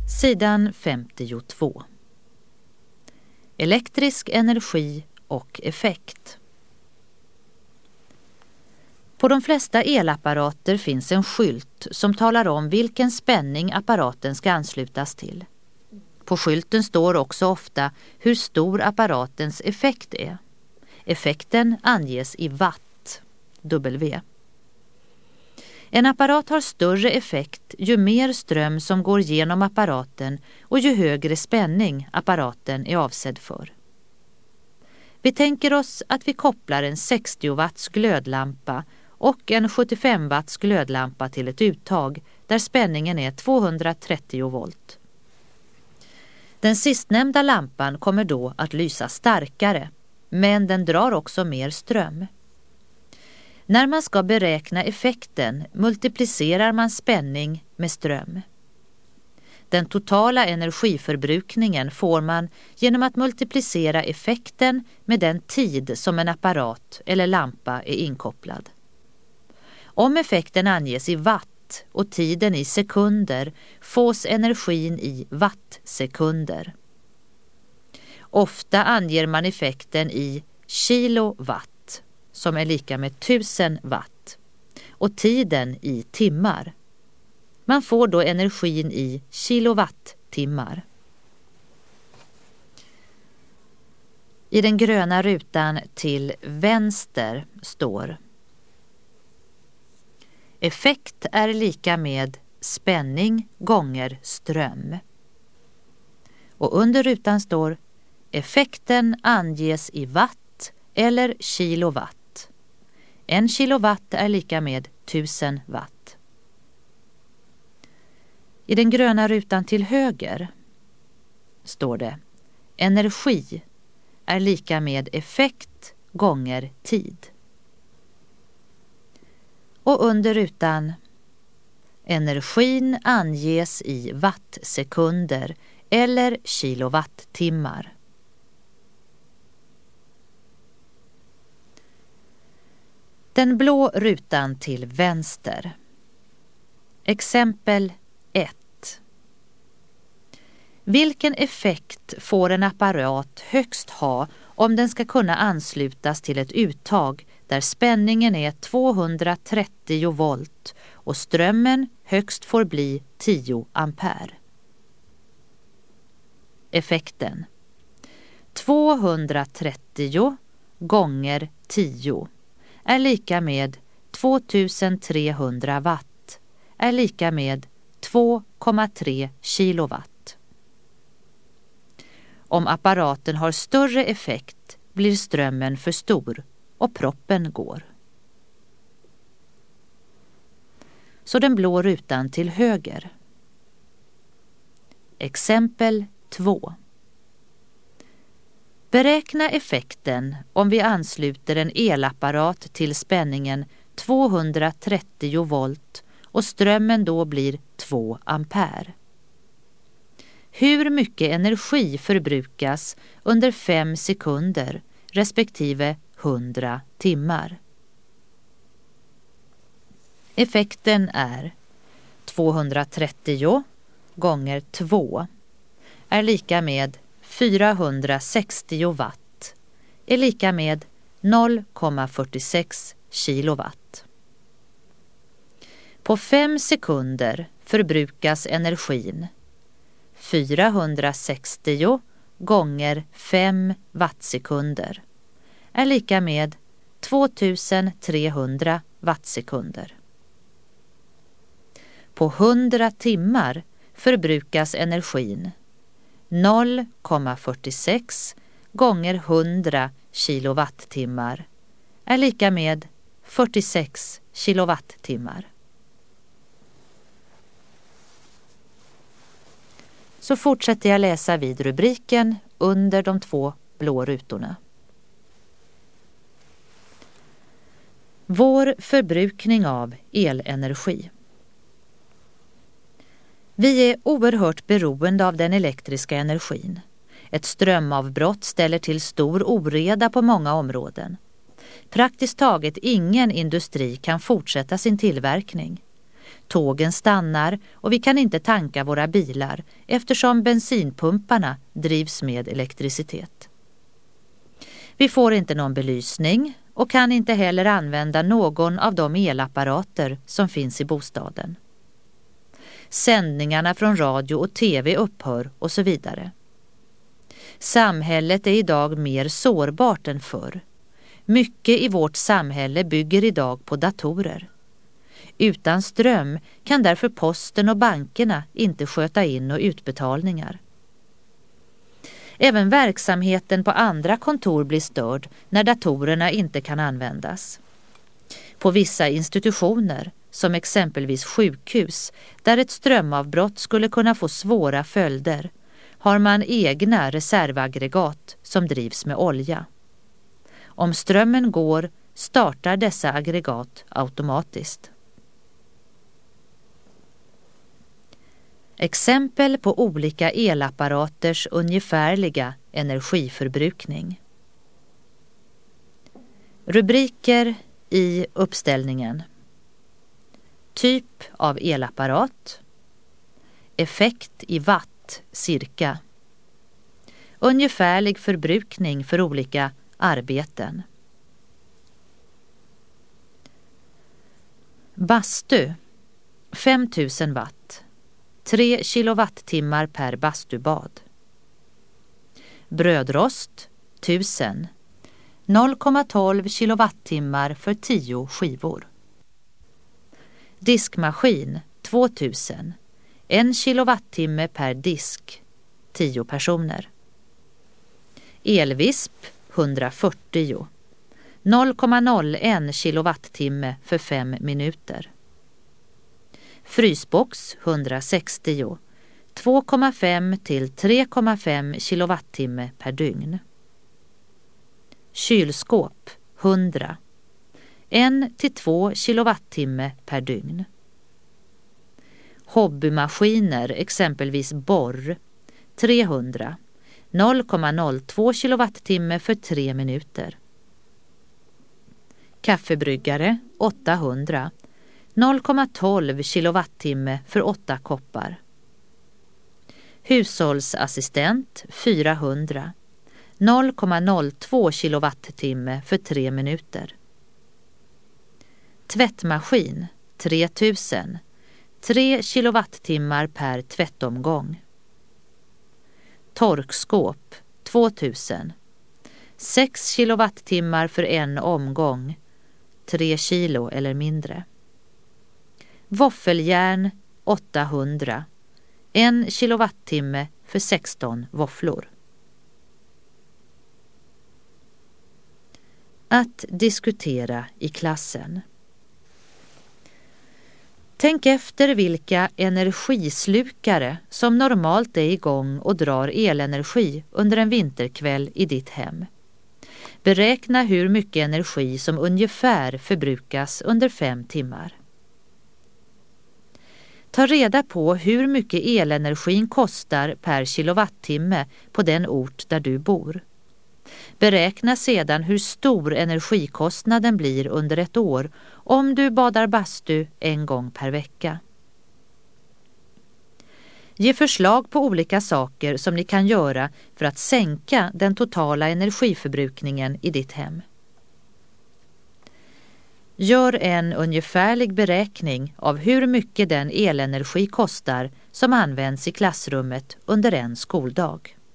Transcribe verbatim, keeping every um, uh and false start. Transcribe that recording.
Sidan femtiotvå. Elektrisk energi och effekt. På de flesta elapparater finns en skylt som talar om vilken spänning apparaten ska anslutas till. På skylten står också ofta hur stor apparatens effekt är. Effekten anges i watt, W. En apparat har större effekt ju mer ström som går genom apparaten och ju högre spänning apparaten är avsedd för. Vi tänker oss att vi kopplar en sextio watts glödlampa och en sjuttiofem watts glödlampa till ett uttag där spänningen är tvåhundratrettio volt. Den sistnämnda lampan kommer då att lysa starkare, men den drar också mer ström. När man ska beräkna effekten multiplicerar man spänning med ström. Den totala energiförbrukningen får man genom att multiplicera effekten med den tid som en apparat eller lampa är inkopplad. Om effekten anges i watt och tiden i sekunder fås energin i wattsekunder. Ofta anger man effekten i kilowatt, som är lika med tusen watt, och tiden i timmar. Man får då energin i kilowattimmar. I den gröna rutan till vänster står: effekt är lika med spänning gånger ström. Och under rutan står: effekten anges i watt eller kilowatt. En kilowatt är lika med tusen watt. I den gröna rutan till höger står det: energi är lika med effekt gånger tid. Och under rutan: energin anges i wattsekunder eller kilowattimmar. Den blå rutan till vänster. Exempel ett. Vilken effekt får en apparat högst ha om den ska kunna anslutas till ett uttag där spänningen är tvåhundratrettio volt och strömmen högst får bli tio ampere? Effekten: tvåhundratrettio gånger tio är lika med tvåtusentrehundra watt, är lika med två komma tre kilowatt. Om apparaten har större effekt blir strömmen för stor och proppen går. Så den blå rutan till höger. Exempel två. Beräkna effekten om vi ansluter en elapparat till spänningen tvåhundratrettio volt och strömmen då blir två ampere. Hur mycket energi förbrukas under fem sekunder respektive hundra timmar? Effekten är tvåhundratrettio gånger två är lika med fyrahundrasextio watt, är lika med noll komma fyrtiosex kilowatt. På fem sekunder förbrukas energin fyrahundrasextio gånger fem wattsekunder är lika med tvåtusentrehundra wattsekunder. På hundra timmar förbrukas energin noll komma fyrtiosex gånger hundra kilowattimmar är lika med fyrtiosex kilowattimmar. Så fortsätter jag läsa vid rubriken under de två blå rutorna. Vår förbrukning av elenergi. Vi är oerhört beroende av den elektriska energin. Ett strömavbrott ställer till stor oreda på många områden. Praktiskt taget ingen industri kan fortsätta sin tillverkning. Tågen stannar och vi kan inte tanka våra bilar eftersom bensinpumparna drivs med elektricitet. Vi får inte någon belysning och kan inte heller använda någon av de elapparater som finns i bostaden. Sändningarna från radio och tv upphör och så vidare. Samhället är idag mer sårbart än förr. Mycket i vårt samhälle bygger idag på datorer. Utan ström kan därför posten och bankerna inte sköta in- och utbetalningar. Även verksamheten på andra kontor blir störd när datorerna inte kan användas. På vissa institutioner, som exempelvis sjukhus, där ett strömavbrott skulle kunna få svåra följder, har man egna reservaggregat som drivs med olja. Om strömmen går startar dessa aggregat automatiskt. Exempel på olika elapparaters ungefärliga energiförbrukning. Rubriker i uppställningen. Typ av elapparat. Effekt i watt, cirka. Ungefärlig förbrukning för olika arbeten. Bastu, fem tusen watt. tre kilowattimmar per bastubad. Brödrost, tusen. noll komma tolv kilowattimmar för tio skivor. Diskmaskin, tvåtusen. en kilowattimme per disk, tio personer. Elvisp, hundrafyrtio. noll komma noll en kilowattimme för fem minuter. Frysbox, hundrasextio. två komma fem till tre komma fem kilowattimme per dygn. Kylskåp, hundra. en till två kilowattimme per dygn. Hobbymaskiner, exempelvis borr, trehundra. noll komma noll två kilowattimme för tre minuter. Kaffebryggare, åttahundra. noll komma tolv kilowattimme för åtta koppar. Hushållsassistent, fyrahundra. noll komma noll två kilowattimme för tre minuter. Tvättmaskin, tre tusen. tre kilowattimmar per tvättomgång. Torkskåp, tvåtusen. sex kilowattimmar för en omgång, tre kilo eller mindre. Våffeljärn, åttahundra. en kilowattimme för sexton våfflor. Att diskutera i klassen. Tänk efter vilka energislukare som normalt är igång och drar elenergi under en vinterkväll i ditt hem. Beräkna hur mycket energi som ungefär förbrukas under fem timmar. Ta reda på hur mycket elenergin kostar per kilowattimme på den ort där du bor. Beräkna sedan hur stor energikostnaden blir under ett år om du badar bastu en gång per vecka. Ge förslag på olika saker som ni kan göra för att sänka den totala energiförbrukningen i ditt hem. Gör en ungefärlig beräkning av hur mycket den elenergi kostar som används i klassrummet under en skoldag.